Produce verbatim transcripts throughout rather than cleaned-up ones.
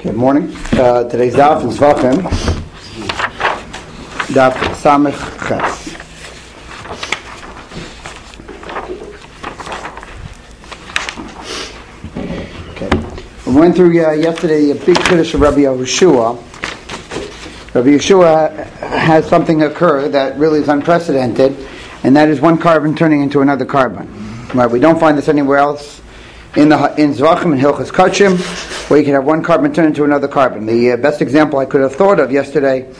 Good morning. Uh, today's daf is Zvachim, daf Samech Ches. Okay. We went through uh, yesterday a big Kiddush of Rabbi Yehoshua. Rabbi Yehoshua has something occur that really is unprecedented, and that is one carbon turning into another carbon. Right? We don't find this anywhere else in the in Zvachim and Hilchos Kachim, where you can have one carbon turn into another carbon. The uh, best example I could have thought of yesterday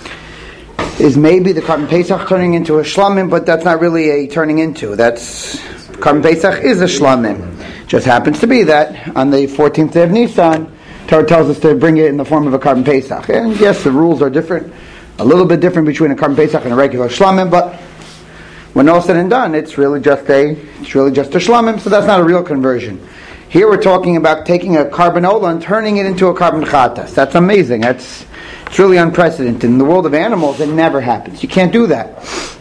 is maybe the carbon Pesach turning into a shlamim, but that's not really a turning into. That's carbon Pesach is a shlamim. Just happens to be that on the fourteenth day of Nisan, Torah tells us to bring it in the form of a carbon Pesach. And yes, the rules are different, a little bit different between a carbon Pesach and a regular shlamim, but when all said and done, it's really just a it's really just a shlamim. So that's not a real conversion. Here we're talking about taking a carbanola and turning it into a carbon chatas. That's amazing. That's it's really unprecedented. In the world of animals, it never happens. You can't do that.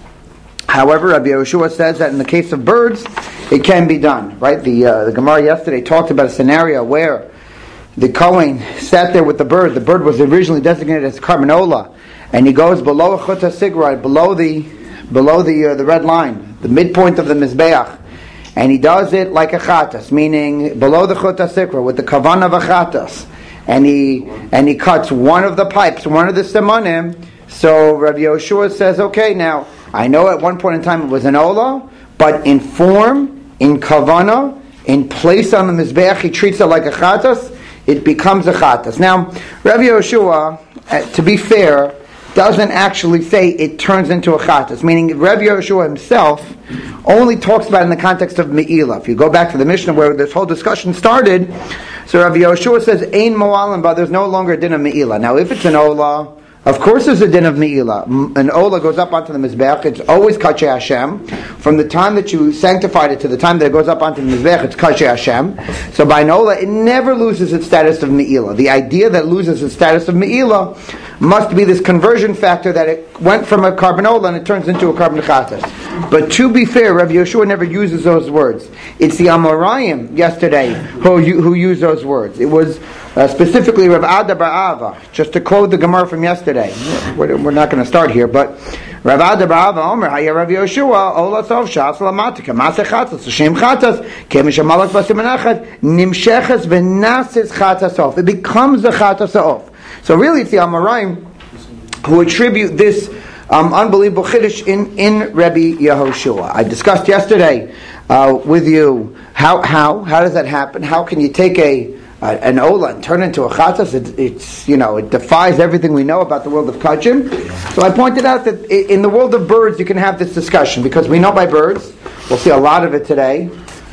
However, Rabbi Yehoshua says that in the case of birds, it can be done. Right? The uh, the Gemara yesterday talked about a scenario where the Kohen sat there with the bird. The bird was originally designated as carbanola, and he goes below a chuta sigra, below the below the uh, the red line, the midpoint of the mizbeach. And he does it like a chatas, meaning below the chuta sikra, with the kavan of a chatas. And he and he cuts one of the pipes, one of the simanim. So Rabbi Yehoshua says, okay, now, I know at one point in time it was an ola, but in form, in kavana, in place on the mizbeach, he treats it like a chatas, it becomes a chatas. Now, Rabbi Yehoshua, uh, to be fair, doesn't actually say it turns into a chatas, meaning Rabbi Yehoshua himself only talks about it in the context of me'ilah. If you go back to the Mishnah where this whole discussion started, so Rabbi Yehoshua says, Ein mo'alim ba, there's no longer a din of me'ilah. Now if it's an ola, of course there's a din of me'ilah. An ola goes up onto the mizbeach, it's always kachei Hashem. From the time that you sanctified it to the time that it goes up onto the mizbeach, it's kachei Hashem. So by an ola, it never loses its status of me'ilah. The idea that loses its status of me'ilah must be this conversion factor that it went from a carbanola and it turns into a carbon chatas. But to be fair, Rabbi Yehoshua never uses those words. It's the Amoraim yesterday who who used those words. It was uh, specifically Rav Ada bar Ava. Just to quote the Gemara from yesterday. We're, we're not going to start here, but Rav Ada bar Ava Omer Haya Rabbi Yehoshua Ola Sov Shas Lamatika Maseh Chatas Shem Chatas Kemish Malak Basimanachad Nimsheches V'Nasis Chatas Off. It becomes a Chatas Off. So really, it's the Amoraim who attribute this um, unbelievable chiddush in, in Rabbi Yehoshua. I discussed yesterday uh, with you how how how does that happen? How can you take a uh, an ola and turn it into a chatas? It, it's you know it defies everything we know about the world of kachim. So I pointed out that in the world of birds you can have this discussion because we know by birds. We'll see a lot of it today.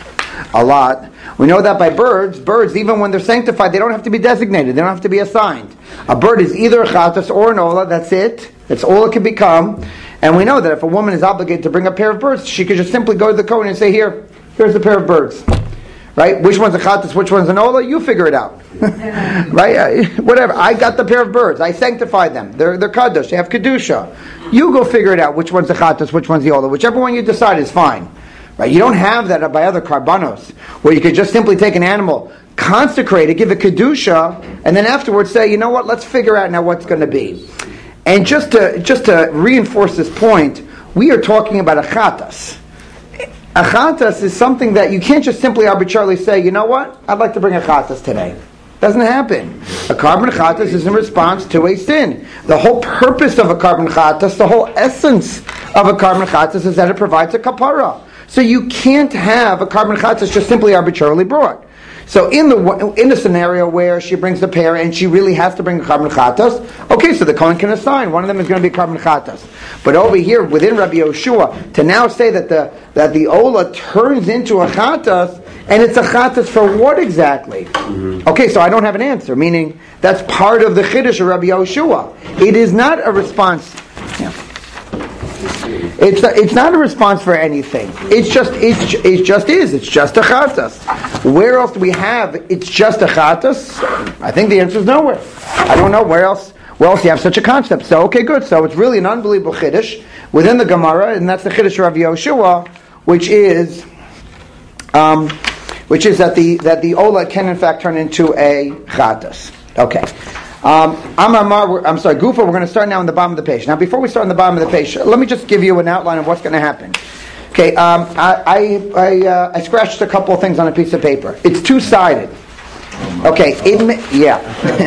A lot. We know that by birds, birds, even when they're sanctified, they don't have to be designated. They don't have to be assigned. A bird is either a chatas or an ola. That's it. That's all it can become. And we know that if a woman is obligated to bring a pair of birds, she could just simply go to the Kohen and say, here, here's a pair of birds. Right? Which one's a chatas, which one's an ola? You figure it out. Right? Whatever. I got the pair of birds. I sanctified them. They're, they're kadosh. They have kedusha. You go figure it out. Which one's the chatas, which one's the ola. Whichever one you decide is fine. Right? You don't have that by other karbanos, where you could just simply take an animal, consecrate it, give it kedusha, and then afterwards say, you know what, let's figure out now what's going to be. And just to just to reinforce this point, we are talking about a chatas. A chatas is something that you can't just simply arbitrarily say, you know what, I'd like to bring a chatas today. Doesn't happen. A carbon chatas is in response to a sin. The whole purpose of a carbon chatas, the whole essence of a carbon chatas is that it provides a kapara. So you can't have a carbon chatas just simply arbitrarily brought. So in the in the scenario where she brings the pair and she really has to bring a carbon chatas, okay, so the Kohen can assign one of them is going to be carbon chatas. But over here within Rabbi Yehoshua, to now say that the that the ola turns into a chatas, and it's a chatas for what exactly? Mm-hmm. Okay, so I don't have an answer. Meaning that's part of the chiddush of Rabbi Yehoshua. It is not a response. Yeah. It's a, it's not a response for anything. It's just it's it just is. It's just a chatas. Where else do we have? It's just a chatas. I think the answer is nowhere. I don't know where else. Where else do you have such a concept? So okay, good. So it's really an unbelievable chiddush within the Gemara, and that's the chiddush of Rabbi Yehoshua, which is um, which is that the that the ola can in fact turn into a chatas. Okay. Um, I'm, I'm, I'm sorry, Gufa, we're going to start now on the bottom of the page. Now, before we start on the bottom of the page, let me just give you an outline of what's going to happen. Okay, um, I I, I, uh, I scratched a couple of things on a piece of paper. It's two-sided. Okay, it may, yeah.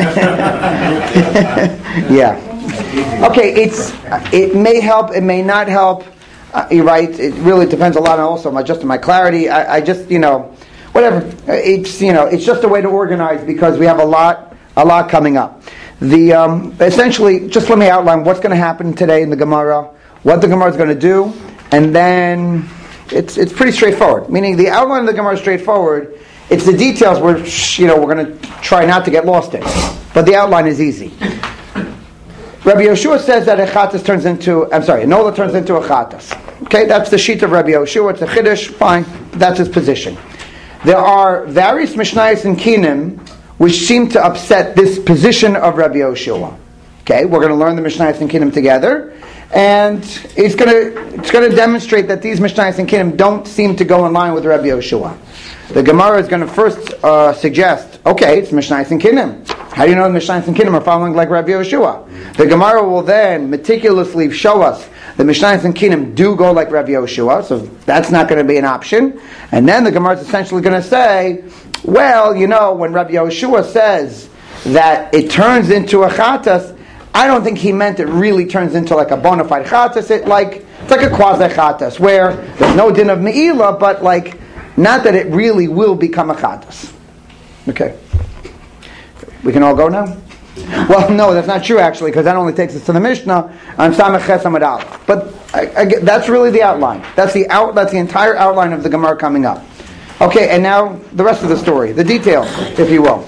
yeah. Okay, it's it may help, it may not help. Uh, you're right, it really depends a lot on also my, just on my clarity. I, I just, you know, whatever. It's, you know, it's just a way to organize because we have a lot, a lot coming up. The um, essentially, just let me outline what's going to happen today in the Gemara, what the Gemara is going to do, and then it's it's pretty straightforward. Meaning the outline of the Gemara is straightforward. It's the details we're you know we're going to try not to get lost in, but the outline is easy. Rabbi Yoshua says that a chatas turns into I'm sorry, a nola turns into a chatas. Okay, that's the sheet of Rabbi Yoshua. It's a chiddush. Fine, that's his position. There are various mishnayos and kinim which seem to upset this position of Rabbi Yoshua. Okay, we're going to learn the mishnayos and kinim together, and it's going to it's going to demonstrate that these mishnayos and kinim don't seem to go in line with Rabbi Yoshua. The Gemara is going to first uh, suggest, okay, it's mishnayos and kinim. How do you know the mishnayos and kinim are following like Rabbi Yoshua? The Gemara will then meticulously show us the mishnayos and kinim do go like Rabbi Yoshua, so that's not going to be an option. And then the Gemara is essentially going to say, well, you know, when Rabbi Yoshua says that it turns into a chatas, I don't think he meant it really turns into like a bona fide chatas. It like it's like a quasi chatas where there's no din of me'ilah, but like not that it really will become a chatas. Okay, we can all go now. Well, no, that's not true actually, because that only takes us to the Mishnah on Samech Ches Amud Aleph. But I, I, that's really the outline. That's the out. That's the entire outline of the Gemara coming up. Okay, and now the rest of the story, the details, if you will.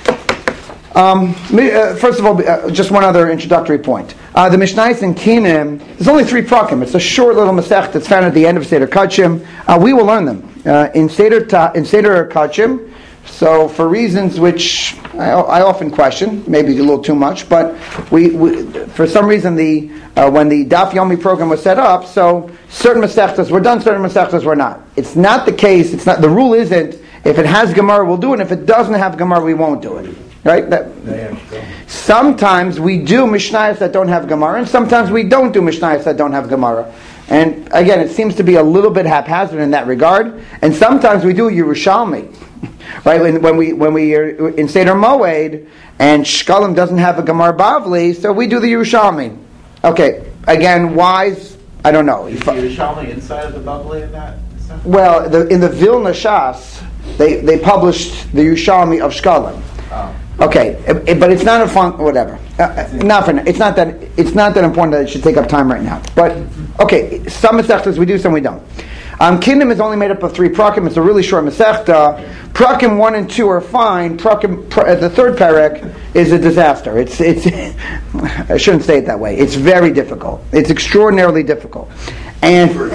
Um, uh, first of all, uh, just one other introductory point. Uh, the Mishnayos and Kinim, there's only three prakim. It's a short little masech that's found at the end of Seder Kachim. Uh, we will learn them uh, in Seder Ta- in Seder Kachim. So, for reasons which I, I often question, maybe a little too much, but we, we for some reason the uh, when the Daf Yomi program was set up, so certain masechtas were done, certain masechtas were not. It's not the case. It's not the rule. Isn't if it has Gemara, we'll do it. And if it doesn't have Gemara, we won't do it. Right? That, sometimes we do Mishnayos that don't have Gemara, and sometimes we don't do Mishnayos that don't have Gemara. And again, it seems to be a little bit haphazard in that regard. And sometimes we do Yerushalmi. Right, when, when we when we are in Seder Moed and Shkalim doesn't have a Gemara Bavli, so we do the Yerushalmi. Okay, again, wise, I don't know. Is the Yerushalmi inside of the Bavli in that? Well, the, in the Vilna Shas, they they published the Yerushalmi of Shkalim. Oh. Okay, it, it, but it's not a fun whatever. Uh, not for it's not that it's not that important that it should take up time right now. But okay, some masechtas we do, some we don't. Um, Kinim is only made up of three prakim. It's a really short masechta. Prakim one and two are fine. Prakim, pra, the third parak is a disaster. It's it's. I shouldn't say it that way. It's very difficult. It's extraordinarily difficult. And you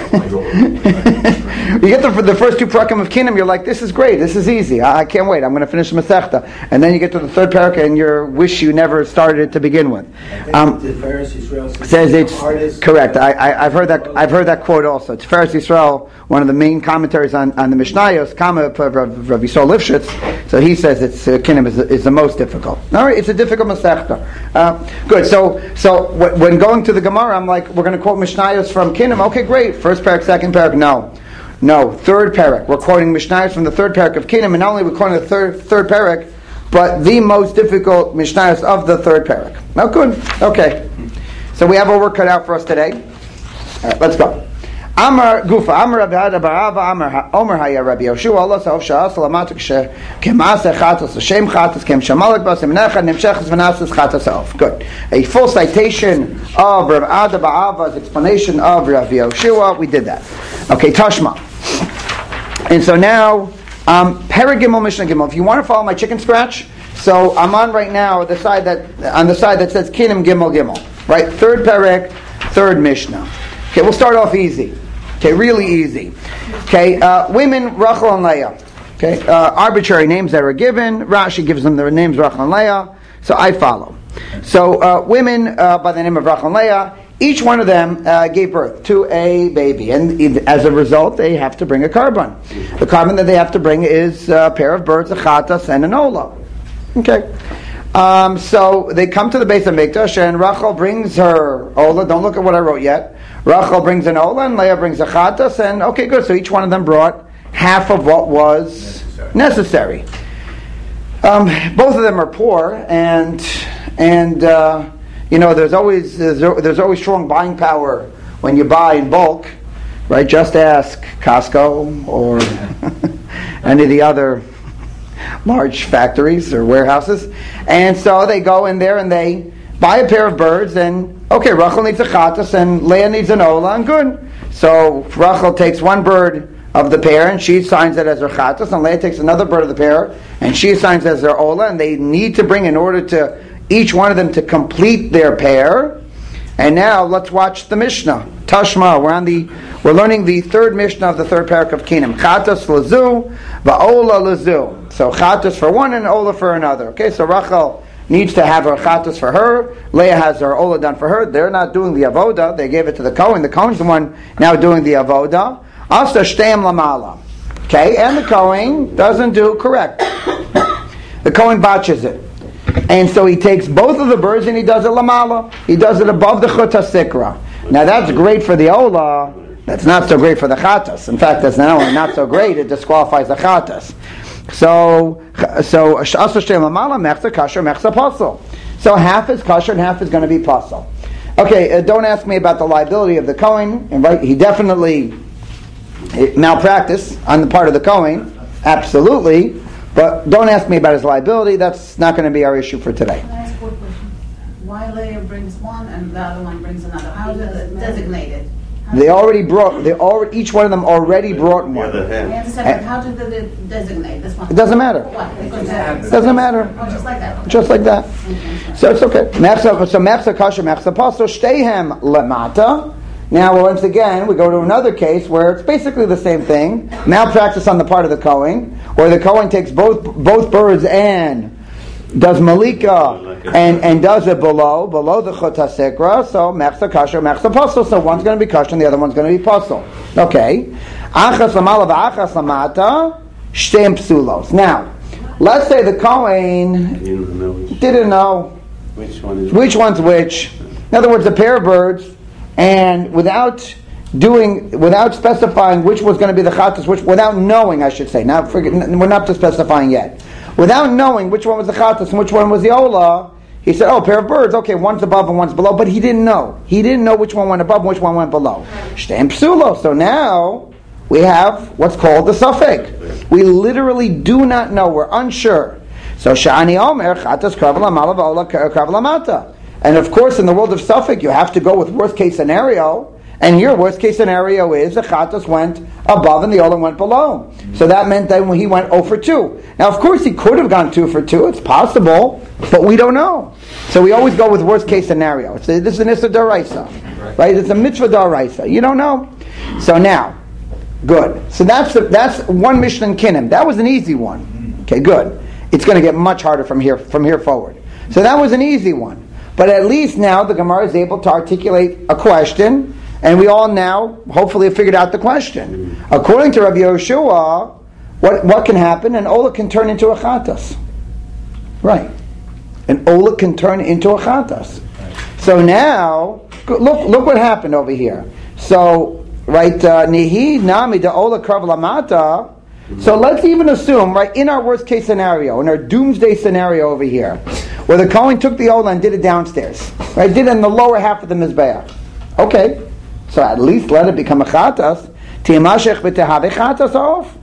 get the, the first two prakim of Kinim, you're like, this is great. This is easy. I, I can't wait. I'm going to finish the masechta. And then you get to the third parak, and you wish you never started it to begin with. Um, says it's correct. I, I, I've heard that. I've heard that quote also. Tiferes Yisrael, one of the main commentaries on, on the Mishnayos, Kama of Rav Yisrael Lifshitz. So he says it's uh, Kinim is, is the most difficult. All right, it's a difficult masechta. Uh, good. So so w- when going to the Gemara, I'm like, we're going to quote Mishnayos from Kinim. Okay, great. First parak, second parak. No, no. Third parak. We're quoting Mishnayos from the third parak of Kinim, and not only we're quoting the third third parak, but the most difficult Mishnayos of the third parak. Oh, good. Okay. So we have our work cut out for us today. All right, let's go. Amar Gufa, Amar Rabbi Hada Barava, Amar Omer Haya Rabbi Yoshua, Allah Saov Sha'as Lamatuk She Kemase Chatas Shem Chatas Kem Shamalek Basim Nechad Nemshechas V'Nasas Chatas Saov. Good. A full citation of Rabbi Hada Barava's explanation of Rabbi Yoshua. We did that. Okay, Tashma. And so now, um, Paragimel Mishnah Gimel. If you want to follow my chicken scratch, so I'm on right now the side that on the side that says Kinim Gimel Gimel. Right, third parak, third Mishnah. Okay, we'll start off easy. Okay, really easy. Okay, uh, women, Rachel and Leah. Okay, uh, arbitrary names that are given. Rashi gives them their names, Rachel and Leah. So I follow. So uh, women uh, by the name of Rachel and Leah, each one of them uh, gave birth to a baby, and as a result, they have to bring a carbon. The carbon that they have to bring is a pair of birds, a chatas and an ola. Okay. Um, so they come to the base of Mikdash, and Rachel brings her Ola. Don't look at what I wrote yet. Rachel brings an Ola, and Leah brings a Chatas, and okay, good. So each one of them brought half of what was necessary. necessary. Um, both of them are poor, and and uh, you know there's always there's, there's always strong buying power when you buy in bulk, right? Just ask Costco or any of the other large factories or warehouses. And so they go in there and they buy a pair of birds, and okay, Rachel needs a chatas and Leah needs an ola, and good. So Rachel takes one bird of the pair and she assigns it as her chatas, and Leah takes another bird of the pair and she assigns it as their ola, and they need to bring in order to each one of them to complete their pair. And now let's watch the Mishnah. Tashma, we're on the we're learning the third Mishnah of the third parak of Kinim. Chatas lazu, va'ola lazu. So chatas for one and ola for another. Okay, so Rachel needs to have her chatas for her. Leah has her ola done for her. They're not doing the avoda. They gave it to the Kohen. The Kohen's the one now doing the avoda. Asa shteim lamala. Okay, and the Kohen doesn't do correct. The Kohen botches it. And so he takes both of the birds and he does it lamala. He does it above the chut hasikra. Now that's great for the ola. That's not so great for the chatas. In fact, that's not only not so great, it disqualifies the chatas. So, so asa shteim lamala mechza kasher mechza pasel. So half is kasher and half is going to be pasel. Okay, uh, don't ask me about the liability of the Kohen. Right, he definitely malpractice on the part of the Kohen, absolutely. But don't ask me about his liability. That's not going to be our issue for today. Can I ask one question? Why Leah brings one and the other one brings another? How is it designated? How They already brought. They already. Each one of them already brought one. I understand, but how did they designate this one? It doesn't matter. What? Because it doesn't matter. Oh, just like that. Just like that. So it's okay. Mechza, so mechza kasher mechza pasel shteihem lemata. Now once again we go to another case where it's basically the same thing. Malpractice on the part of the Kohen, where the Kohen takes both both birds and does malika and, and does it below below the chut hasikra. So mechza kasher mechza pasel. So one's going to be kasher and the other one's going to be pasel. Okay. Achas lamala v'achas lamata shteim psulos. Now let's say the Kohen didn't know which one is which one's which. In other words, a pair of birds, and without doing, without specifying which was going to be the chatas, which without knowing, I should say. Now, forget, we're not to specifying yet. Without knowing which one was the chatas and which one was the ola, he said, "Oh, a pair of birds. Okay, one's above and one's below." But he didn't know. He didn't know which one went above and which one went below. Shteim psulo. So now we have what's called the suffix. We literally do not know. We're unsure. So shani omer chatas krav lamala v'ola krav lamata. And of course, in the world of Suffolk, you have to go with worst case scenario. And here, worst case scenario is the chatas went above and the ola went below. So that meant that when he went zero for two. Now, of course, he could have gone two for two. It's possible, but we don't know. So we always go with worst case scenario. It's a, this is an issa d'oraisa, right? It's a mitzvah d'oraisa. You don't know. So now, good. So that's the, that's one Mishnah in Kinim. That was an easy one. Okay, good. It's going to get much harder from here from here forward. So that was an easy one. But at least now the Gemara is able to articulate a question, and we all now hopefully have figured out the question. Mm-hmm. According to Rabbi Yehoshua, what what can happen? An ola can turn into a chatas. Right. An ola can turn into a chatas. So now, look look what happened over here. So, right, nihi nami da ola krav lamata. So let's even assume, right, in our worst case scenario, in our doomsday scenario over here, where the Kohen took the ola and did it downstairs, right, did it in the lower half of the mizbeach. Okay, so at least let it become a chatas. Tiamashech b'tehave chatas off.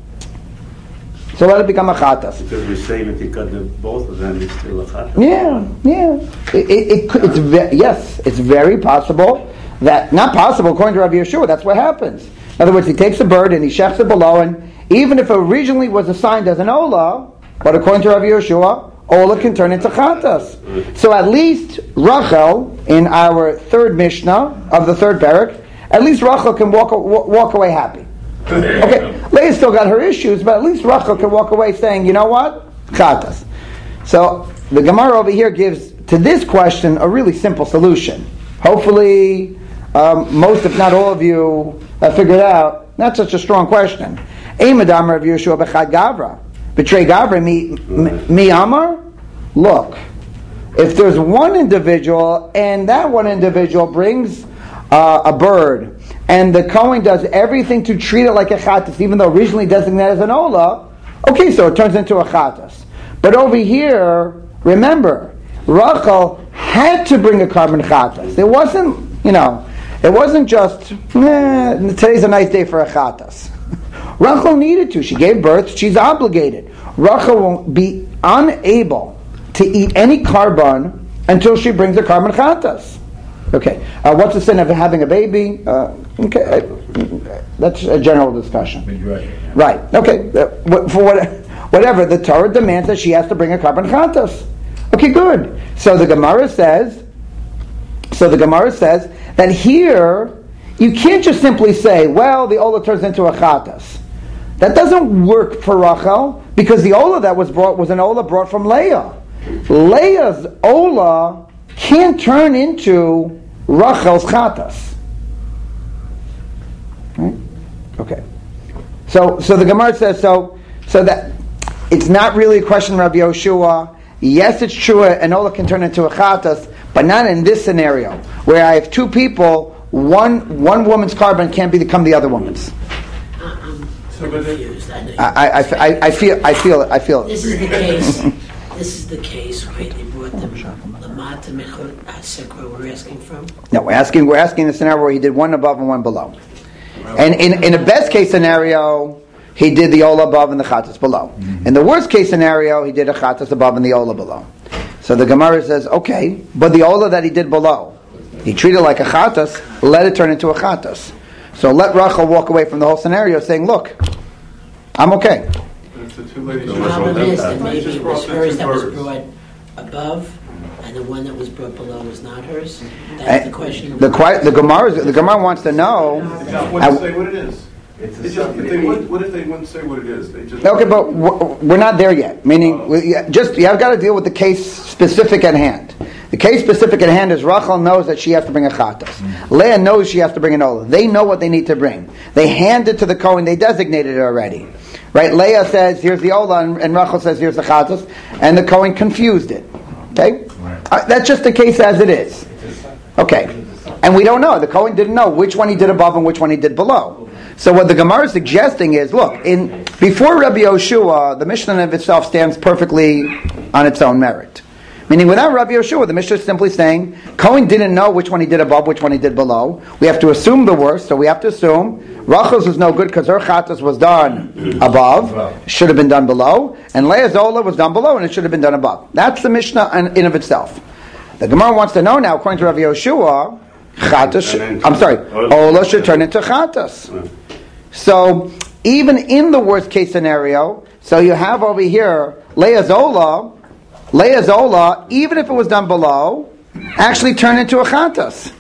So let it become a chatas. Because we say that he cut the, both of them, it's still a chatas. Yeah, yeah. It, it, it, it's ve- yes, it's very possible that, not possible according to Rabbi Yehoshua, that's what happens. In other words, he takes a bird and he shechs it below, and even if it originally was assigned as an ola, but according to Rabbi Yehoshua, ola can turn into chatas. So at least Rachel, in our third Mishnah of the third parak, at least Rachel can walk walk away happy. Okay, Leah still got her issues, but at least Rachel can walk away saying, you know what? Chatas. So the Gemara over here gives to this question a really simple solution. Hopefully, um, most, if not all of you, have figured out not such a strong question. Eimadam Rav Yehoshua b'chad gavra, betray gavra mi mi amar. Look, if there's one individual and that one individual brings uh, a bird, and the Kohen does everything to treat it like a chatas, even though originally designated as an ola, okay, so it turns into a chatas. But over here, remember, Rachel had to bring a carbon chatas. It wasn't, you know, it wasn't just, eh, today's a nice day for a chatas. Rachel needed to. She gave birth. She's obligated. Rachel won't be unable to eat any carbon until she brings a carbon chatas. Okay. Uh, what's the sin of having a baby? Uh, okay. Uh, that's a general discussion. Right. Okay. Uh, for what, whatever, the Torah demands that she has to bring a carbon chatas. Okay, good. So the Gemara says, so the Gemara says that here you can't just simply say, well, the ola turns into a chatas. That doesn't work for Rachel because the ola that was brought was an ola brought from Leah. Leah's ola can't turn into Rachel's chatas. Right? Okay. So, so the Gemara says so. So that it's not really a question of Rabbi Yoshua. Yes, it's true. An ola can turn into a chatas, but not in this scenario where I have two people. One one woman's carbon can't become the other woman's. I'm confused. I, know I, I, I, I feel I feel it. I feel it. This is the case. This is the case where they brought them Lamata Mechor Hasekra. We're asking from. No, we're asking. We're asking the scenario where he did one above and one below. And in in a best case scenario, he did the ola above and the chatas below. Mm-hmm. In the worst case scenario, he did a chatas above and the ola below. So the Gemara says, okay, but the ola that he did below, he treated like a chatas, let it turn into a chatas. So let Rachel walk away from the whole scenario saying, look, I'm okay. The problem is that maybe it was hers that was brought above, and the one that was brought below was not hers. That's the question. The, the Gemara, the Gemara wants to know. Wouldn't say what it is. It's just, if they would, what if they wouldn't say what it is? They just okay, but we're not there yet. Meaning, we, just you have got to deal with the case specific at hand. The case specific at hand is Rachel knows that she has to bring a chatas. Mm-hmm. Leah knows she has to bring an olah. They know what they need to bring. They hand it to the Kohen. They designated it already. Right? Leah says, here's the olah, and, and Rachel says, here's the chatas. And the Kohen confused it. Okay? Right. Uh, that's just the case as it is. Okay. And we don't know. The Kohen didn't know which one he did above and which one he did below. So what the Gemara is suggesting is, look, in before Rabbi Yoshua, the Mishnah of itself stands perfectly on its own merit. Meaning without Rabbi Yoshua, the Mishnah is simply saying, Kohen didn't know which one he did above, which one he did below. We have to assume the worst, so we have to assume Rachel's was no good because her chatas was done above, should have been done below, and Leah's olah was done below and it should have been done above. That's the Mishnah in, in of itself. The Gemara wants to know now, according to Rabbi Yoshua, chatas, I'm sorry, olah should turn into chatas. So, even in the worst case scenario, so you have over here, Leah's olah, Leah's olah, even if it was done below, actually turned into a chatas.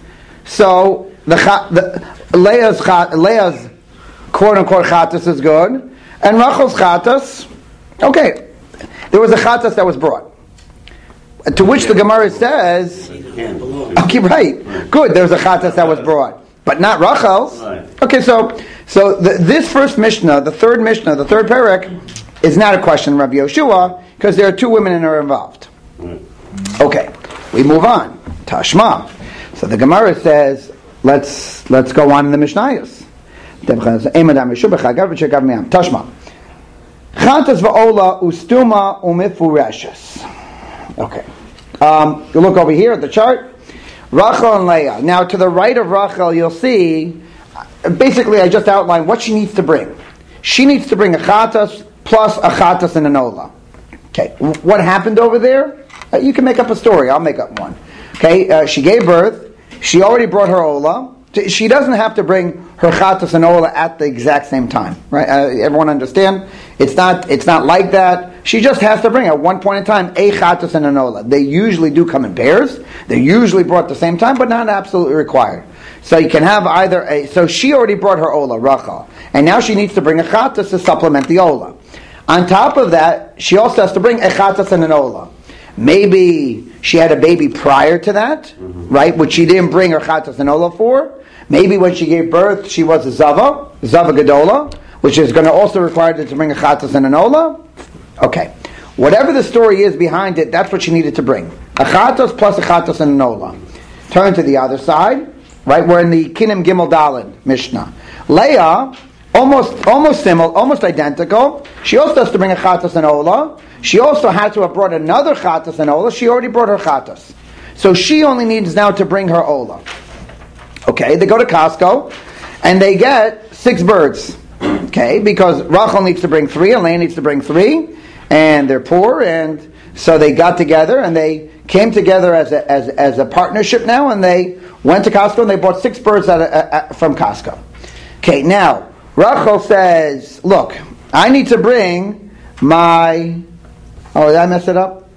So, the, the Leah's, Leah's quote-unquote chatas is good, and Rachel's chatas, okay, there was a chatas that was brought. To which the Gemara says, okay, right, good, there was a chatas that was brought, but not Rachel's. Okay, so so the, this first Mishnah, the third Mishnah, the third parak, is not a question of Rabbi Yoshua, because there are two women that are involved. Okay, we move on. Tashma. So the Gemara says, let's let's go on in the Mishnayos. Tashma. Chatas va'ola ustuma umifureshes. Okay. Um, you look over here at the chart. Rachel and Leah. Now, to the right of Rachel, you'll see, basically, I just outlined what she needs to bring. She needs to bring a chatas plus a chatas and an olah. Okay, what happened over there? Uh, you can make up a story. I'll make up one. Okay, uh, she gave birth. She already brought her olah. She doesn't have to bring her chatas and olah at the exact same time, right? Uh, everyone understand? It's not. It's not like that. She just has to bring at one point in time a chatas and an olah. They usually do come in pairs. They're usually brought at the same time, but not absolutely required. So you can have either a. So she already brought her olah, Rachel, and now she needs to bring a chatas to supplement the olah. On top of that, she also has to bring a chatas and an olah. Maybe she had a baby prior to that, mm-hmm. right? Which she didn't bring her chatas and olah for. Maybe when she gave birth, she was a zava, zava gadola, which is going to also require her to bring a chatas and an olah. Okay. Whatever the story is behind it, that's what she needed to bring. A chatos plus a chatos and an ola. Turn to the other side. Right, we're in the Kinim Gimel Daled Mishnah. Leah, almost almost similar, almost identical. She also has to bring a chatos and ola. She also had to have brought another chatos and ola. She already brought her chatos. So she only needs now to bring her ola. Okay, they go to Costco, and they get six birds. Okay, because Rachel needs to bring three, and Leah needs to bring three, and they're poor, and so they got together, and they came together as a, as, as a partnership now, and they went to Costco, and they bought six birds at a, at, from Costco. Okay, now, Rachel says, look, I need to bring my... Oh, did I mess it up?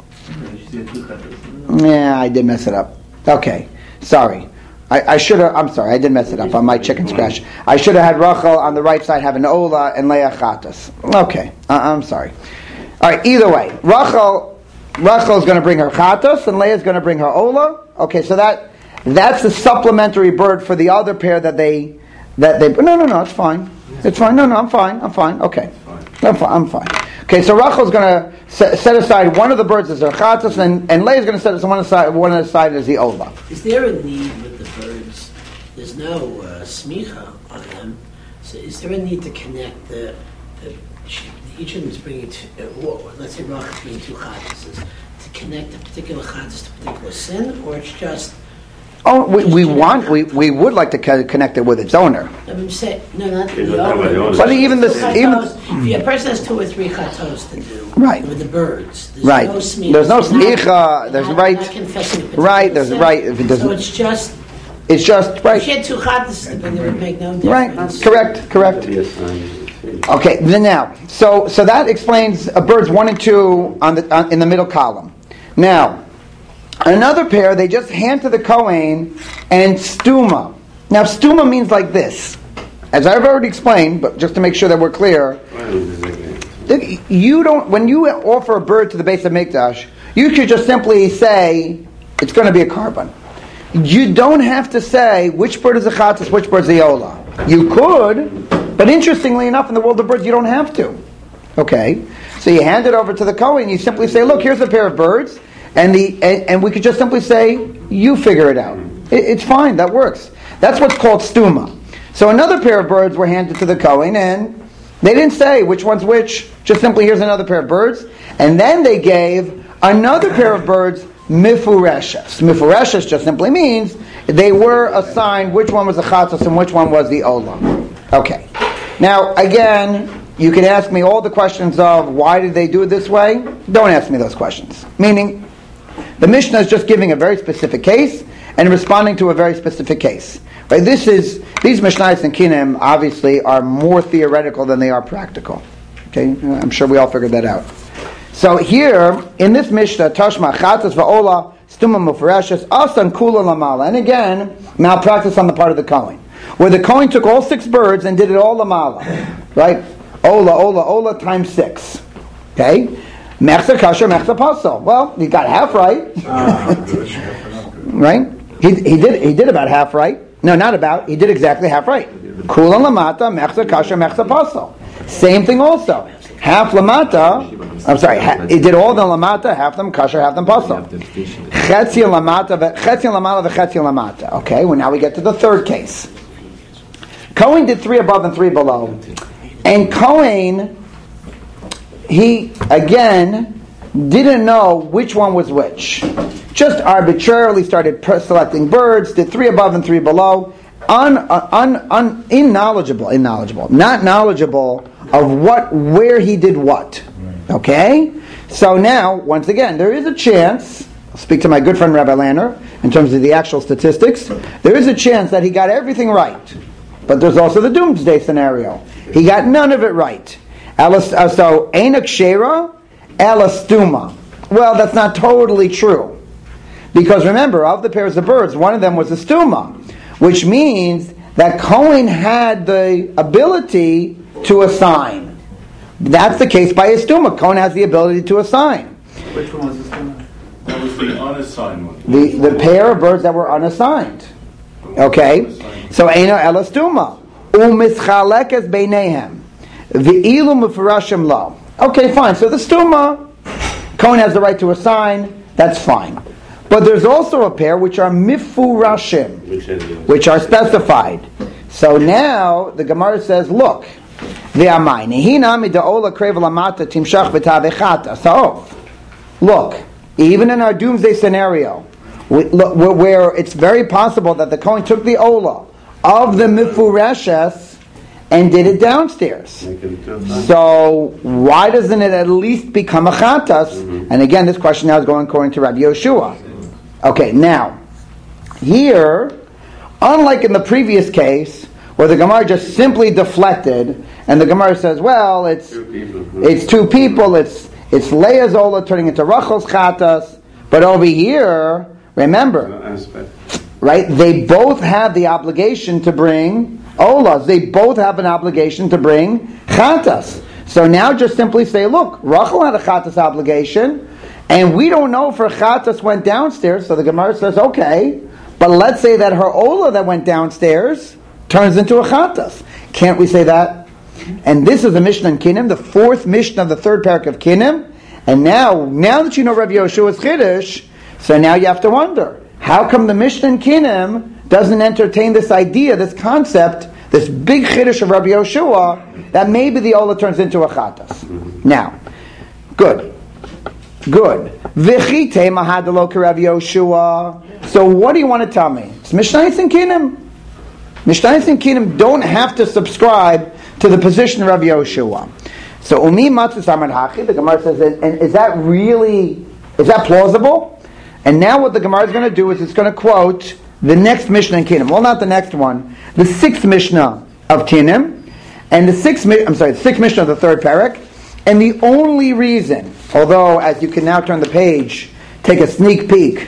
Yeah, I did mess it up. Okay, sorry. I, I should have, I'm sorry, I did mess it up on my chicken scratch. I should have had Rachel on the right side have an Ola and Leah Chatas. Okay, I, I'm sorry. All right, either way, Rachel, Rachel is going to bring her Chatas and Leah is going to bring her Ola. Okay, so that that's a supplementary bird for the other pair that they, that they, no, no, no, it's fine. It's fine, no, no, I'm fine, I'm fine, okay. I'm fine, I'm fine. Okay, so Rachel's going to set, set aside one of the birds as her chatas, and, and Leah's going to set one aside, one aside as the ola. Is there a need with the birds? There's no uh, smicha on them. So is there a need to connect the, the each of them is bringing two, uh, well, let's say Rachel's bringing two chatas, to connect a particular chatas to a particular sin, or it's just... Oh, we, we want, we, we would like to co- connect it with its owner. I'm saying, no, not You the don't have any owner. owner. But even the- Chatos, even- if a person has two or three chatos to do Right. with the birds, there's Right. no smicha. There's no They're not- smicha, there's they're not- right- not confessing a particular right, there's sin. right, if it doesn't- So it's just, It's just, if right, she had two chatos, then it would make no right, difference. correct, correct. Be assigned. Okay, then now, so so that explains uh, birds one and two on the on, in the middle column. Now, another pair they just hand to the Kohen and stuma. Now, stuma means like this, as I've already explained, but just to make sure that we're clear. You don't when you offer a bird to the base of Mikdash, you should just simply say it's going to be a carbon. You don't have to say which bird is a chatas, which bird is the ola. You could. But interestingly enough, in the world of birds, you don't have to. Okay? So you hand it over to the Kohen, you simply say, look, here's a pair of birds, and the and, and we could just simply say, you figure it out. It, it's fine, that works. That's what's called stuma. So another pair of birds were handed to the Kohen, and they didn't say which one's which, just simply here's another pair of birds, and then they gave another pair of birds mifureshes. Mifureshes just simply means they were assigned which one was the chatzos and which one was the ola. Okay. Now, again, you can ask me all the questions of why did they do it this way? Don't ask me those questions. Meaning, the Mishnah is just giving a very specific case and responding to a very specific case. Right? This is these Mishnayos and Kinim obviously are more theoretical than they are practical. Okay, I'm sure we all figured that out. So here in this Mishnah, Tashma Chatas va'ola stuma mufarashes asan kula lamala, and again malpractice on the part of the Kohen, where the Kohen took all six birds and did it all lamala, right? Ola, ola, ola times six. Okay? Mechza kasher, mechza pasal. Well, he got half right. Right? He, he did he did about half right. No, not about. He did exactly half right. Kula lamata, mechza kasher, mechza pasal. Same thing also. Half lamata, I'm sorry, ha, he did all the lamata, half them kasher, half them pasal. Chetzi lamata, chetzi lamala, v'chetzi lamata. Okay, well now we get to the third case. Kohen did three above and three below. And Kohen, he, again, didn't know which one was which. Just arbitrarily started selecting birds, did three above and three below. Un, uh, un, un, unknowledgeable, unknowledgeable, not knowledgeable of what, where he did what. Okay? So now, once again, there is a chance, I'll speak to my good friend Rabbi Lanner, in terms of the actual statistics, there is a chance that he got everything right. But there's also the doomsday scenario. He got none of it right. So, Einak Shera, Elastuma. Well, that's not totally true. Because remember, of the pairs of birds, one of them was a stuma, which means that Kohen had the ability to assign. That's the case by a stuma. Kohen has the ability to assign. Which one was this one? That was the unassigned one. The the pair of birds that were unassigned. Okay? So, Eino Elastuma. Umischalekes beinehem. V'ilu mefarashim lo. Okay, fine. So the stuma, Kohen has the right to assign. That's fine. But there's also a pair which are mifurashim, Which is- which are specified. So now the Gemara says, look, so look, even in our doomsday scenario, we, look, where, where it's very possible that the Kohen took the Ola of the Mifureshes and did it downstairs. Make it two times. So why doesn't it at least become a Chatas? Mm-hmm. And again, this question now is going according to Rabbi Yoshua. Okay, now, here, unlike in the previous case, where the Gemara just simply deflected, and the Gemara says, well, it's Two people. it's two people, it's it's Leah's Ola turning into Rachel's Chatas, but over here, remember, Aspect. right, they both have the obligation to bring Olas. They both have an obligation to bring Chatas. So now just simply say, look, Rachel had a Chatas obligation, and we don't know if her Chatas went downstairs, so the Gemara says, okay, but let's say that her Ola that went downstairs turns into a Chatas. Can't we say that? And this is the Mishnah in Kinim, the fourth Mishnah of the third parak of Kinim. And now, now that you know Rabbi Yoshua's Chiddush, so now you have to wonder, how come the Mishnah in Kinim doesn't entertain this idea, this concept, this big Chiddush of Rabbi Yoshua, that maybe the Ola turns into a Chatas? Now, good. Good. V'chite mahadalo Rabbi Yoshua. So what do you want to tell me? It's Mishnayos and Kinim. Mishnayos and Kinim don't have to subscribe to the position of Rabbi Yoshua. So umi matzis amar hachi. The Gemara says, and, and is that really, is that plausible? And now what the Gemara is going to do is it's going to quote the next Mishnah in Kinim. Well, not the next one. The sixth Mishnah of Kinim, and the sixth. I'm sorry, the sixth Mishnah of the third parak. And the only reason, although as you can now turn the page, take a sneak peek.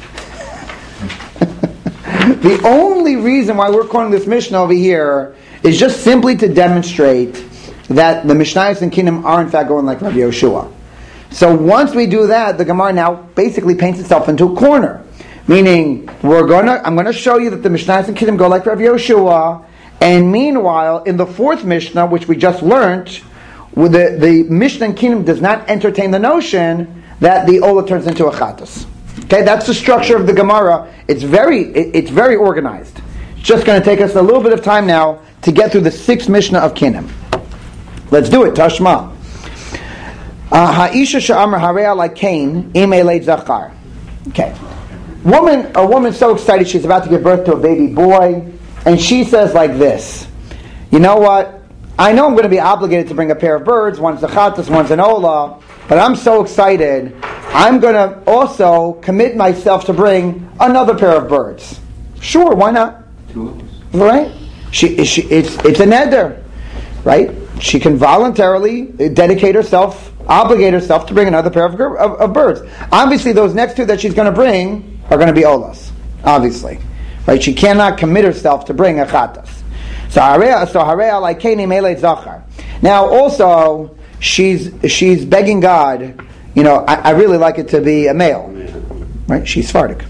The only reason why we're quoting this Mishnah over here is just simply to demonstrate that the Mishnayos and Kinim are in fact going like Rabbi Yoshua. So once we do that, the Gemara now basically paints itself into a corner. Meaning, we're gonna, I'm going to show you that the Mishnayos and Kinim go like Rabbi Yoshua, and meanwhile, in the fourth Mishnah, which we just learned, with the, the Mishnah and Kinim does not entertain the notion that the Ola turns into a Chatas. Okay, that's the structure of the Gemara. It's very, it, it's very organized. It's just going to take us a little bit of time now to get through the sixth Mishnah of Kinim. Let's do it. Tashma. Ha'isha she'amar hareya like Cain imelei zachar. Okay, woman, a woman so excited she's about to give birth to a baby boy, and she says like this: you know what? I know I'm going to be obligated to bring a pair of birds. One's a Chatas, one's an Ola. But I'm so excited, I'm going to also commit myself to bring another pair of birds. Sure, why not? Right? She, she, it's, it's a neder, right? She can voluntarily dedicate herself, obligate herself to bring another pair of, of, of birds. Obviously, those next two that she's going to bring are going to be Olas. Obviously, right? She cannot commit herself to bring a Chatas. So Hareya, so Hareya like Kaini Melei Zachar. Now also, she's she's begging God. You know, I, I really like it to be a male, right? She's Sephardic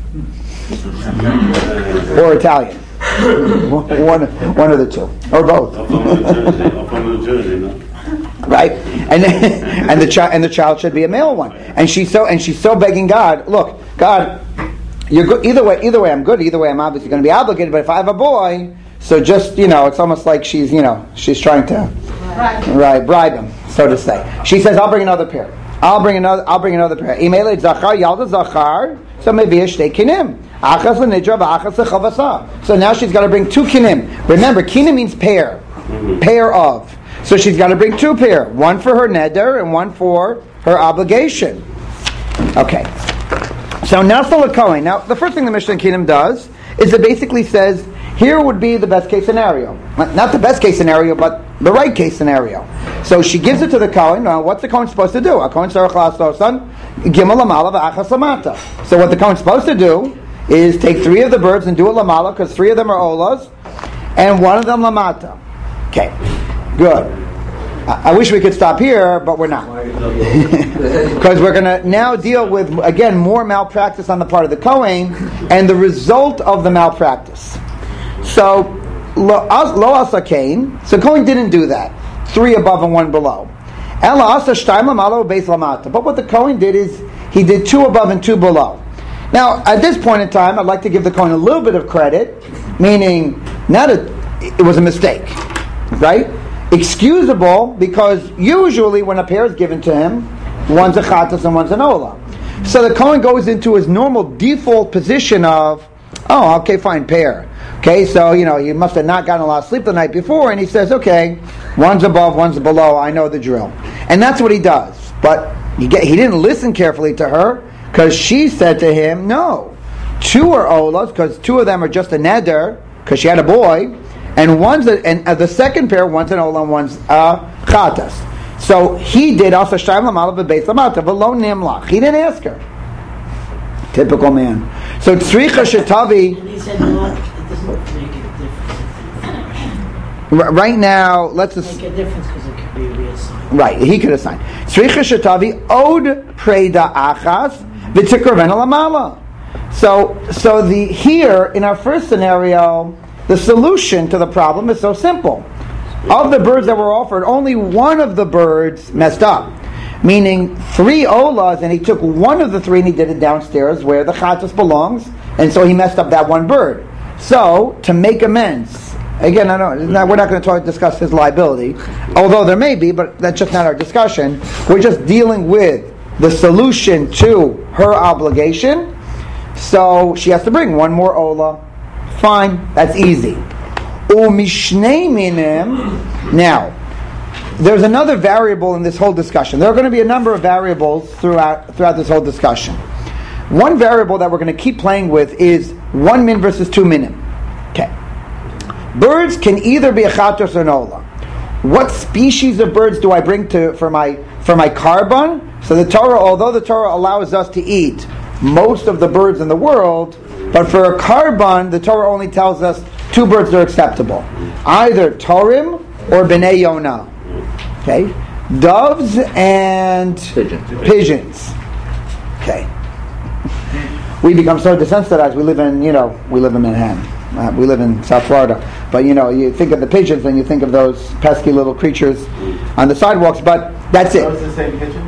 or Italian, one one of the two, or both. Up from New Jersey, up from New Jersey, no? Right, and and the child and the child should be a male one. And she's so and she's so begging God. Look, God, you're good either way. Either way, I'm good. Either way, I'm obviously going to be obligated. But if I have a boy. So just, you know, it's almost like she's, you know, she's trying to, right, right bribe him, so to say. She says, "I'll bring another pair. I'll bring another. I'll bring another pair." Imelei zachar yalda zachar. So maybe a shtei kinim. Achas lenidra v'achas lechavasa. So now she's got to bring two kinim. Remember, kinim means pair, pair of. So she's got to bring two pair, one for her neder and one for her obligation. Okay. So Nasal Kohen. Now, the first thing the Mishnah Kinim does is it basically says. Here would be the best case scenario. Not the best case scenario, but the right case scenario. So she gives it to the Kohen. Now, what's the Kohen supposed to do? A Kohen tzarich la'asosan gimel lamala v'achas lamata. So what the Kohen's supposed to do is take three of the birds and do it lamala, because three of them are olas, and one of them lamata. Okay, good. I, I wish we could stop here, but we're not. Because we're going to now deal with, again, more malpractice on the part of the Kohen, and the result of the malpractice. So, lo asa kain. So Kohen didn't do that. Three above and one below. Ela asa shtayim lamala u'beis lamata. But what the Kohen did is he did two above and two below. Now, at this point in time, I'd like to give the Kohen a little bit of credit, meaning not a, it was a mistake, right? Excusable, because usually when a pair is given to him, one's a chatas and one's an ola. So the Kohen goes into his normal default position of, oh, okay, fine, pair. Okay, so, you know, he must have not gotten a lot of sleep the night before, and he says, okay, one's above, one's below, I know the drill. And that's what he does. But he, get, he didn't listen carefully to her, because she said to him, no, two are olas, because two of them are just a neder, because she had a boy, and one's a, and uh, the second pair, one's an ola and one's a chatas. So he did also shayim lamala b'beis lamata v'lo nimlach. He didn't ask her. Typical man. So tzricha shetavi. And he said, no, it doesn't make a difference. R- right now, let's It just. make a difference because it could be reassigned. Right, he could assign. Tzricha shetavi od preda achas v'tikroven lamala. So, so the here in our first scenario, the solution to the problem is so simple. Of the birds that were offered, only one of the birds messed up. Meaning three olas, and he took one of the three and he did it downstairs where the chatas belongs, and so he messed up that one bird. So, to make amends, again, I don't, not, we're not going to talk, discuss his liability, although there may be, but that's just not our discussion. We're just dealing with the solution to her obligation, so she has to bring one more ola. Fine, that's easy. Umishnei minim. Now, there's another variable in this whole discussion. There are going to be a number of variables throughout throughout this whole discussion. One variable that we're going to keep playing with is one min versus two minim. Okay. Birds can either be a chatos or an ola. What species of birds do I bring to for my for my carbon? So the Torah, although the Torah allows us to eat most of the birds in the world, but for a carbon, the Torah only tells us two birds are acceptable. Either Torim or Bnei Yonah. Okay? Doves and Pigeons. pigeons. Okay. We become so desensitized. We live in, you know, we live in Manhattan. Uh, we live in South Florida. But, you know, you think of the pigeons and you think of those pesky little creatures on the sidewalks, but that's it. Those the same pigeons?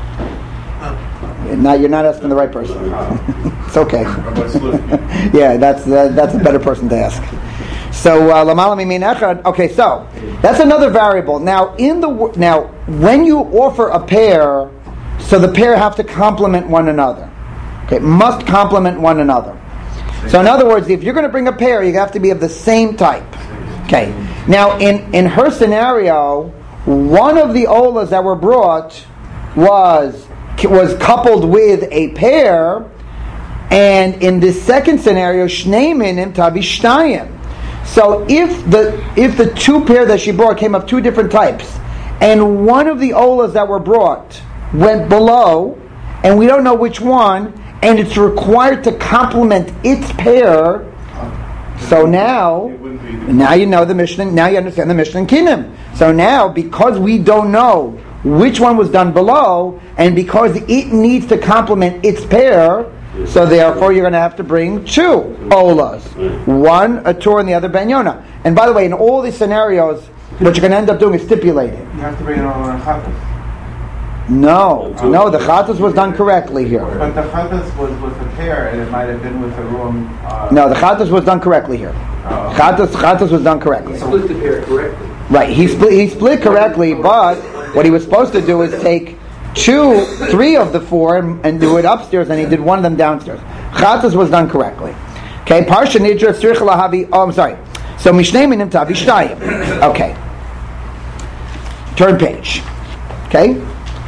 Now you're not asking the right person. It's okay. Rabbi Slip. Yeah, that's uh, that's a better person to ask. So lamala mimin echad. Okay, so that's another variable. Now in the wo- now when you offer a pair, so the pair have to complement one another. Okay, must complement one another. So in other words, if you're going to bring a pair, you have to be of the same type. Okay. Now in in her scenario, one of the olas that were brought was was coupled with a pair, and in this second scenario, shnei minim tavi shtayim. So if the if the two pair that she brought came of two different types, and one of the olas that were brought went below, and we don't know which one, and it's required to complement its pair, so now now you know the Mishnah, now you understand the Mishnah and Kinim. So now, because we don't know which one was done below, and because it needs to complement its pair, so therefore you're going to have to bring two olas. One a Torah and the other Ben Yonah. And by the way, in all these scenarios, what you're going to end up doing is stipulating. You have to bring it on a chatas. No, no, the chatas was done correctly here. But the chatas was with a pair, and it might have been with the wrong... Uh, No, the chatas was done correctly here. Oh. Chatas, chatas was done correctly. Split the pair correctly. Right, he split, he split correctly, but what he was supposed to do is take two, three of the four and, and do it upstairs, and he did one of them downstairs. Chatas was done correctly. Okay, Parsha Nidra Tzrich Lahavi. Oh, I'm sorry. So Mishnei Minim Tavi Shtayim. Okay. Turn page. Okay.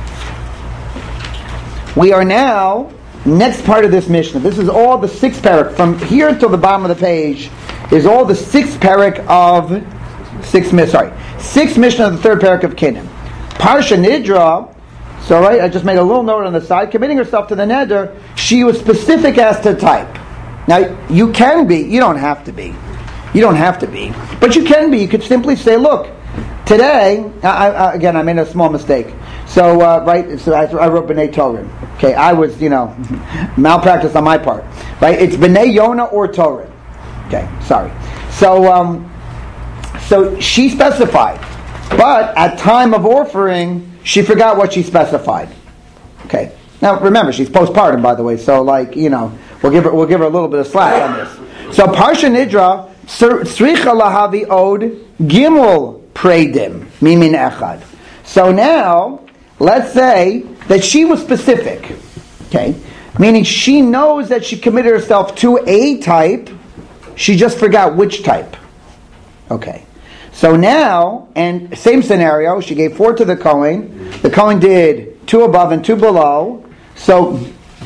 We are now next part of this Mishnah. This is all the sixth parak from here until the bottom of the page. Is all the sixth parak of six. Sorry, sixth Mishnah of the third parak of Kinim. Parsha Nidra. So right, I just made a little note on the side. Committing herself to the neder, she was specific as to type. Now you can be. You don't have to be. You don't have to be. But you can be. You could simply say, look, today. I, I, again, I made a small mistake. So uh, right, so I, I wrote B'nai Torah. Okay, I was, you know, malpractice on my part. Right, it's B'nai Yonah or Torah. Okay, sorry. So, um, so she specified, but at time of offering, she forgot what she specified. Okay, Now, remember, she's postpartum, by the way, so, like, you know, we'll give her, we'll give her a little bit of slack on this. So, Parsha Nidra, Sricha Lahavi Od Gimel Predim, Mimin Echad. So now, let's say that she was specific, okay? Meaning she knows that she committed herself to a type, she just forgot which type. Okay. So now, and same scenario, she gave four to the Kohen, the Kohen did two above and two below. So,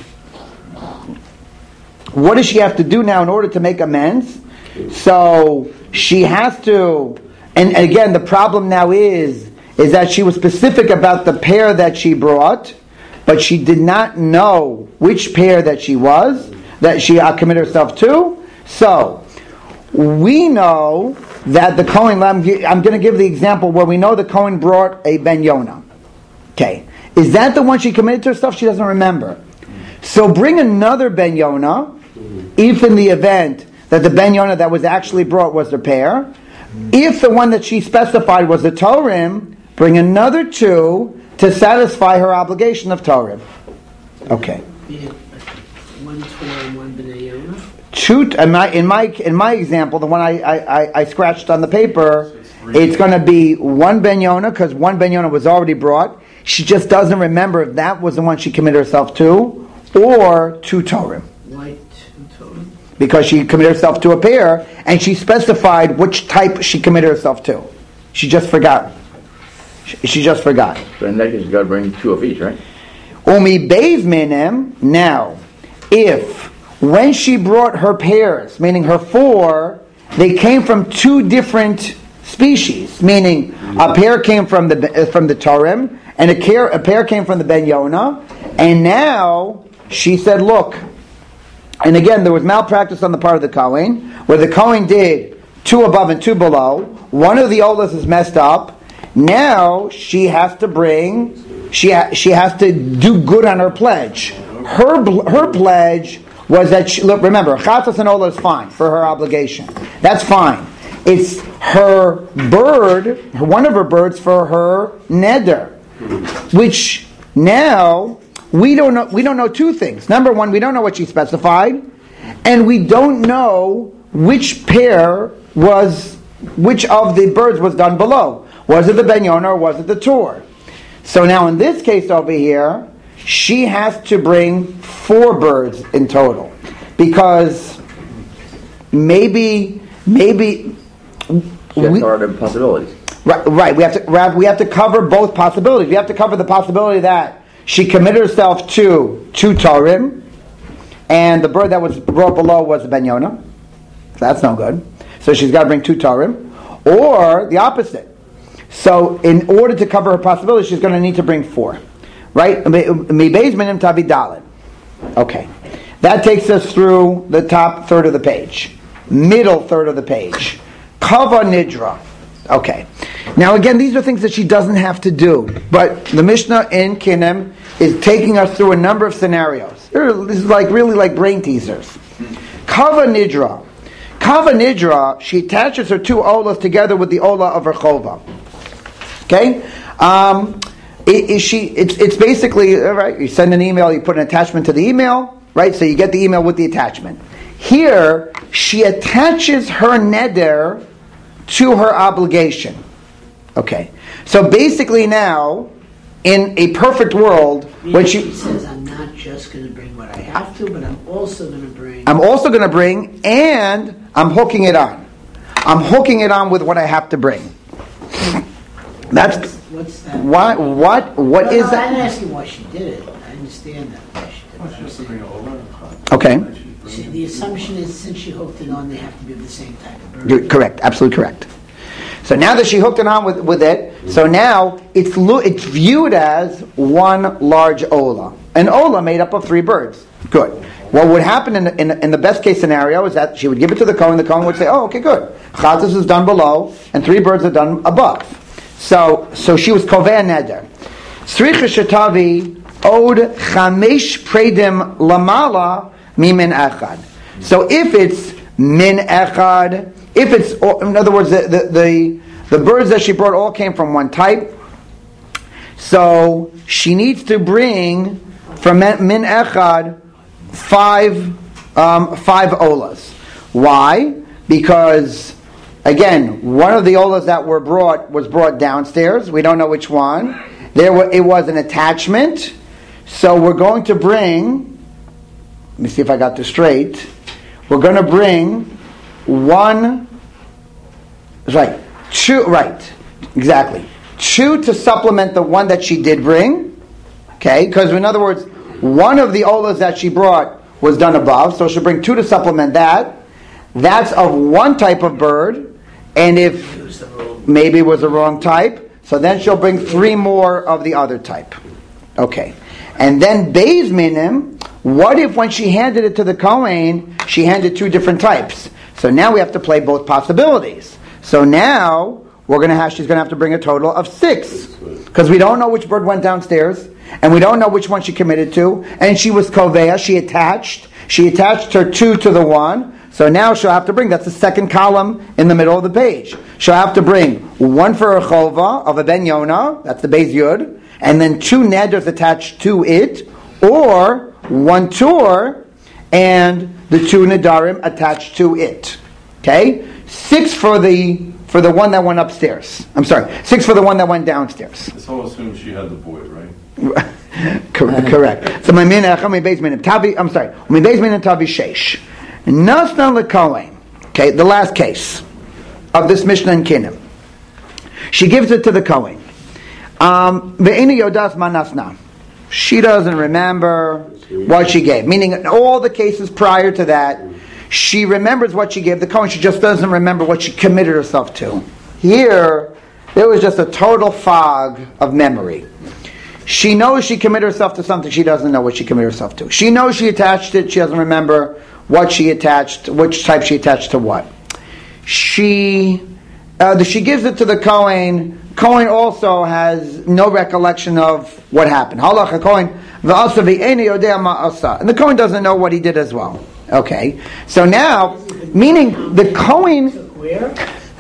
what does she have to do now in order to make amends? So, she has to, and again, the problem now is, is that she was specific about the pair that she brought, but she did not know which pair that she was, that she uh, committed herself to. So, we know that the Kohen, I'm, I'm going to give the example where we know the Kohen brought a Ben Yonah. Okay. Is that the one she committed to herself? She doesn't remember. So bring another Ben Yonah, if in the event that the Ben Yonah that was actually brought was the pair. If the one that she specified was the Torim, bring another two to satisfy her obligation of Torim. Okay. Yeah, one Torah and one B'nai Yonah. Two, in my in my in my example, the one I, I, I scratched on the paper, it's going to be one Ben Yonah because one Ben Yonah was already brought. She just doesn't remember if that was the one she committed herself to, or two Torim. Why two Torah? Because she committed herself to a pair, and she specified which type she committed herself to. She just forgot. She, she just forgot. So in that case, you got to bring two of each, right? Umi Beis Minem. Now, if when she brought her pairs, meaning her four, they came from two different species. Meaning, a pair came from the from the Torim, and a pair, a pair came from the Ben Yonah. And now she said, "Look." And again, there was malpractice on the part of the Kohen, where the Kohen did two above and two below. One of the olas is messed up. Now she has to bring, she ha, she has to do good on her pledge. Her her pledge was that she, look, remember, chatas and ola is fine for her obligation. That's fine. It's her bird, one of her birds for her neder, which now we don't know. We don't know two things. Number one, we don't know what she specified, and we don't know which pair was, which of the birds was done below. Was it the Ben Yonah or was it the Tur? So now in this case over here, she has to bring four birds in total, because maybe maybe She has we, to cover the possibilities. right, right. We have to we have to cover both possibilities. We have to cover the possibility that she committed herself to two Torim, and the bird that was brought below was the Ben Yonah. That's no good. So she's got to bring two Torim, or the opposite. So in order to cover her possibility, she's going to need to bring four. Right? Okay. That takes us through the top third of the page. Middle third of the page. Kava Nidra. Okay. Now again, these are things that she doesn't have to do. But the Mishnah in Kinem is taking us through a number of scenarios. This is like really like brain teasers. Kava Nidra. Kava Nidra, she attaches her two olas together with the ola of her chova. Okay? Um, is she? It's, it's basically, right, you send an email, you put an attachment to the email, right? So you get the email with the attachment. Here, she attaches her neder to her obligation. Okay. So basically now, in a perfect world, when she, she says, I'm not just going to bring what I have to, but I'm also going to bring... I'm also going to bring, and I'm hooking it on. I'm hooking it on with what I have to bring. That's what's, what's that? what what what no, is no, that? I'm asking why she did it. I understand that why she did it. Well, she has to bring it over. Okay, See, the assumption is since she hooked it on, they have to be of the same type of bird. you're correct, absolutely correct. So now that she hooked it on with, with it, so now it's lo- it's viewed as one large ola, an ola made up of three birds. Good. What would happen in the, in, the, in the best case scenario is that she would give it to the Kohen. The Kohen would say, "Oh, okay, good. Chatas is done below, and three birds are done above." So, so she was koveh neder. Sricha shetavi od chamesh predim lamala mimin echad. So if it's min echad, if it's, in other words, the, the the the birds that she brought all came from one type. So she needs to bring for min, min echad, five, um, five olas. Why? Because, again, one of the olas that were brought was brought downstairs. We don't know which one. There were, it was an attachment. So we're going to bring, let me see if I got this straight. We're going to bring one, right, two, right, exactly. Two to supplement the one that she did bring. Okay, because in other words, one of the olas that she brought was done above, so she'll bring two to supplement that. That's of one type of bird, and if maybe it was the wrong type, so then she'll bring three more of the other type. Okay, and then Beis Minim, what if when she handed it to the Kohen, she handed two different types? So now we have to play both possibilities. So now we're going to have, she's going to have to bring a total of six, because we don't know which bird went downstairs, and we don't know which one she committed to, and she was Kovea, she attached, she attached her two to the one, so now she'll have to bring, that's the second column in the middle of the page. She'll have to bring one for a Chova of a Ben Yonah, that's the Beis Yud, and then two neders attached to it, or one tur, and the two nedarim attached to it. Okay? Six for the for the one that went upstairs. I'm sorry, six for the one that went downstairs. This all assumes she had the boy, right? Correct. Correct. So my min my basement tavi. I'm sorry. My basement tavi sheish. Nasna lekohen. Okay, the last case of this Mishnah in Kinim. She gives it to the Kohen. Um, ve'ini yodas manasna. She doesn't remember what she gave. Meaning, in all the cases prior to that, she remembers what she gave the Kohen. She just doesn't remember what she committed herself to. Here, there was just a total fog of memory. She knows she committed herself to something. She doesn't know what she committed herself to. She knows she attached it. She doesn't remember what she attached, which type she attached to what. She, uh, the, she gives it to the Kohen. Kohen also has no recollection of what happened. Halacha Kohen v'asa v'eini yodea ma'asa. And the Kohen doesn't know what he did as well. Okay. So now, meaning the Kohen... Where?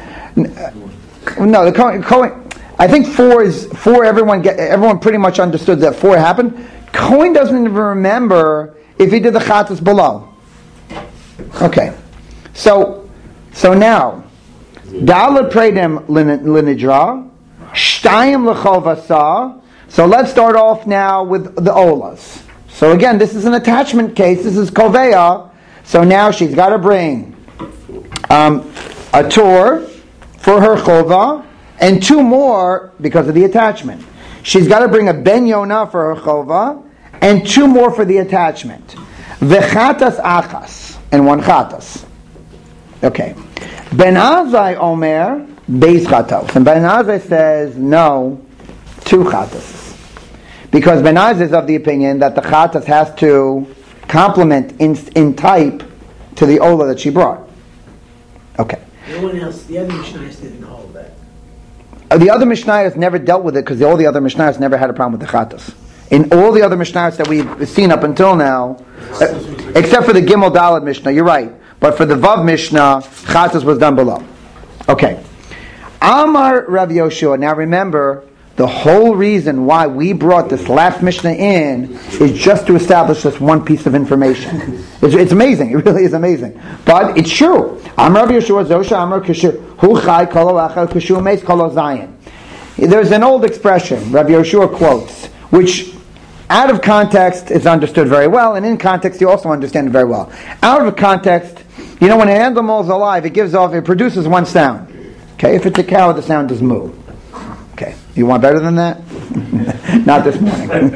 No, the Kohen... Kohen I think four is... Four, everyone get, everyone pretty much understood that four happened. Kohen doesn't even remember if he did the chatas below. Okay. So, so now, Daled Predim Linidra, Shtayim L'chovasa. So let's start off now with the Olas. So again, this is an attachment case. This is Koveya. So now she's got to bring um, a Tur for her Chova and two more because of the attachment. She's got to bring a Ben Yonah for her Chova and two more for the attachment. V'chatas achas. And one chatas. Okay. Ben Azai Omer, Beis chatos. And Ben Azai says, no, two chatas. Because Ben Azai is of the opinion that the chatas has to complement in, in type to the ola that she brought. Okay. No one else, the other Mishnayos didn't hold that. Uh, the other Mishnayos never dealt with it because all the other Mishnayos never had a problem with the chatas. In all the other Mishnayos that we've seen up until now, uh, except for the Gimel Daled Mishnah, you're right. But for the Vav Mishnah, Chatas was done below. Okay. Amar Rav Yoshua. Now remember, the whole reason why we brought this last Mishnah in is just to establish this one piece of information. It's, it's amazing. It really is amazing. But it's true. Amar Rav Yoshua, Zosha Amar Kishu, Hu Chai Kolo Achal Kishu Meis Kolo Zayin. There's an old expression, Rav Yoshua quotes, which out of context is understood very well, and in context you also understand it very well. Out of context, you know, when an animal is alive, it gives off, it produces one sound. Okay, if it's a cow, the sound is moo. Okay, you want better than that? Not this morning.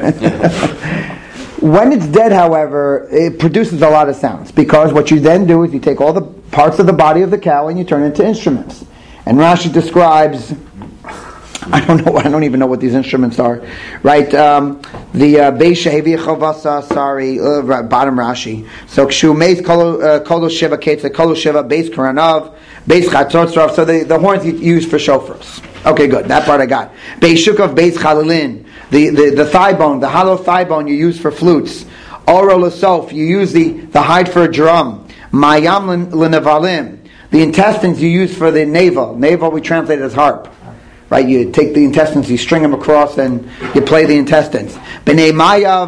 When it's dead, however, it produces a lot of sounds, because what you then do is you take all the parts of the body of the cow and you turn it into instruments. And Rashi describes, I don't know. I don't even know what these instruments are. Right? Um, the Beisha Hevi Chavasa. Sorry, uh, bottom Rashi. So Kshu Meis Kolo Shiva Ketza Kolo Shiva Beis Karanav Beis Chatzotzrav. So the the horns you use for shofars. Okay, good. That part I got. Beis Shukav Beis Chalilin. The the the thigh bone, the hollow thigh bone you use for flutes. Oro Lasof. You use the the hide for a drum. Mayam Lenevalim. The intestines you use for the navel. Navel we translate as harp. Right, you take the intestines, you string them across, and you play the intestines. B'nei Mayav,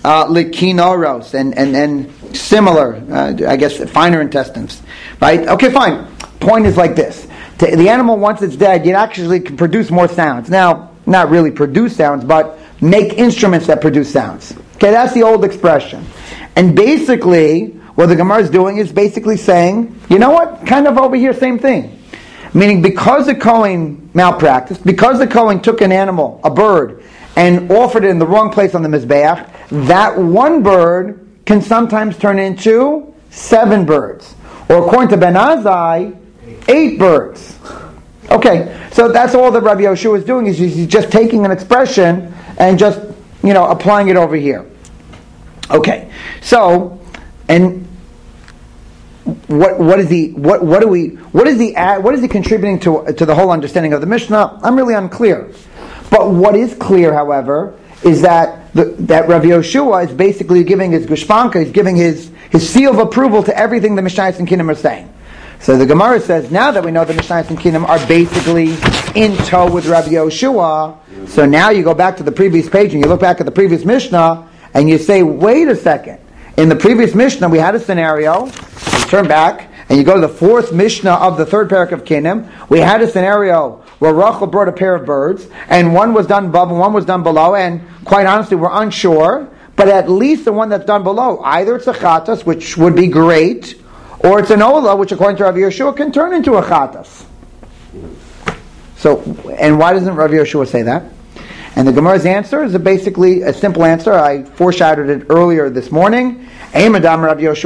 uh, likinoros, and, and, and similar, uh, I guess, finer intestines. Right? Okay, fine. Point is like this. To, the animal, once it's dead, it actually can produce more sounds. Now, not really produce sounds, but make instruments that produce sounds. Okay, that's the old expression. And basically, what the Gemara is doing is basically saying, you know what? Kind of over here, same thing. Meaning, because the Kohen malpracticed, because the Kohen took an animal, a bird, and offered it in the wrong place on the Mizbeach, that one bird can sometimes turn into seven birds. Or according to Ben Azai, eight birds. Okay, so that's all that Rabbi Yoshua is doing, is he's just taking an expression and just, you know, applying it over here. Okay, so, and what what is he what what do we what is he what is he contributing to to the whole understanding of the Mishnah? I'm really unclear. But what is clear, however, is that the, that Rabbi Yoshua is basically giving his gushpanka, he's giving his his seal of approval to everything the Mishnayos and Kinim are saying. So the Gemara says, now that we know the Mishnayos and Kinim are basically in tow with Rabbi Yoshua, so now you go back to the previous page and you look back at the previous Mishnah and you say, wait a second. In the previous Mishnah, we had a scenario. You turn back and you go to the fourth Mishnah of the third parak of Kinim. We had a scenario where Rachel brought a pair of birds, and one was done above and one was done below, and quite honestly, we're unsure. But at least the one that's done below, either it's a chatas, which would be great, or it's an ola, which according to Rabbi Yeshua can turn into a chatas. So, and why doesn't Rabbi Yeshua say that? And the Gemara's answer is a basically a simple answer. I foreshadowed it earlier this morning. Because,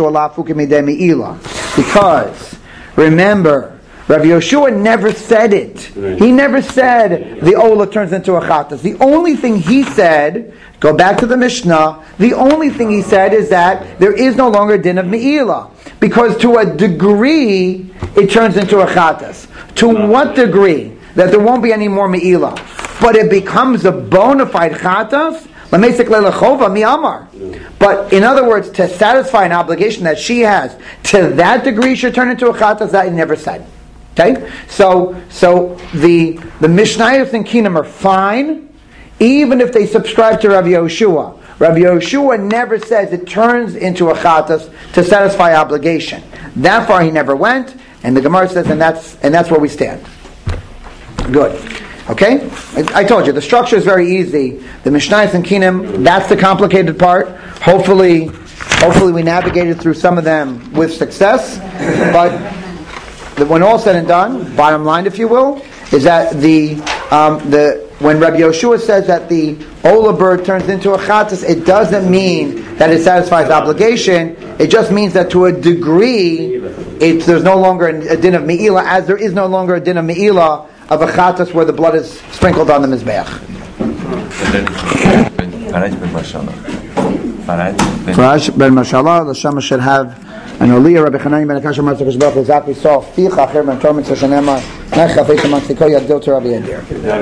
remember, Rabbi Yoshua never said it. He never said the ola turns into a chatas. The only thing he said, go back to the Mishnah, the only thing he said is that there is no longer a din of me'ilah. Because to a degree, it turns into a chatas. To what degree? That there won't be any more me'ilah. But it becomes a bona fide chatas, but in other words, to satisfy an obligation that she has, to that degree should turn into a chatas, that he never said. Okay? So so the the Mishnayos and Kinim are fine, even if they subscribe to Rabbi Yoshua. Rabbi Yoshua never says it turns into a chatas to satisfy obligation. That far he never went, and the Gemara says, and that's and that's where we stand. Good. Okay? I, I told you, the structure is very easy. The Mishnayos and Kinim, that's the complicated part. Hopefully, hopefully we navigated through some of them with success. But the, when all said and done, bottom line, if you will, is that the um, the when Rabbi Yoshua says that the ola bird turns into a chatas, it doesn't mean that it satisfies obligation. It just means that to a degree, it's, there's no longer a din of me'ilah, as there is no longer a din of me'ilah of a chatas where the blood is sprinkled on the mizbeach. Farash ben Mashallah, the Shama should have an Aliyah, Rabbi Chanani ben Akasha Matzah Kishbach, Zakri Sof, Ficha, Acher ben Tormin, Sashanema, Nechafei Samatziko, Yagdil to Rabbi Yadir.